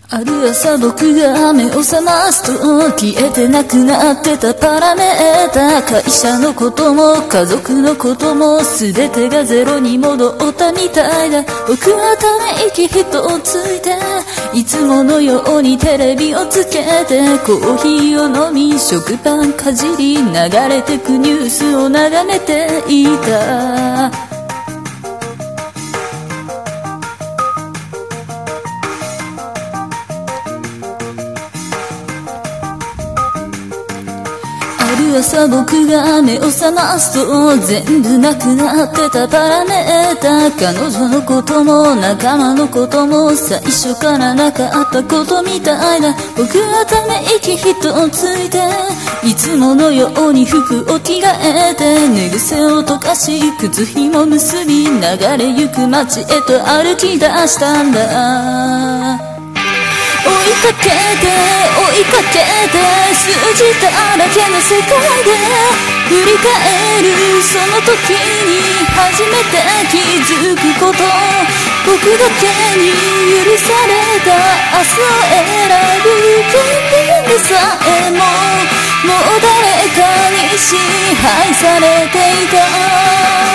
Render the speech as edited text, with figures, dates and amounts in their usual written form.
ある朝僕が目を覚ますと消えてなくなってたパラメーター、会社のことも家族のことも全てがゼロに戻ったみたいだ。僕はため息一ついていつものようにテレビをつけてコーヒーを飲み食パンかじり流れてくニュースを眺めていた。ある朝僕が目を覚ますと全部なくなってたパラメーター、彼女のことも仲間のことも最初からなかったことみたいだ。僕はため息一ついていつものように服を着替えて寝癖を溶かし靴ひも結び流れゆく街へと歩き出したんだ。追いかけて追いかけて数字だらけの世界で振り返るその時に初めて気づくこと、僕だけに許された明日を選ぶ権利でさえももう誰かに支配されていた。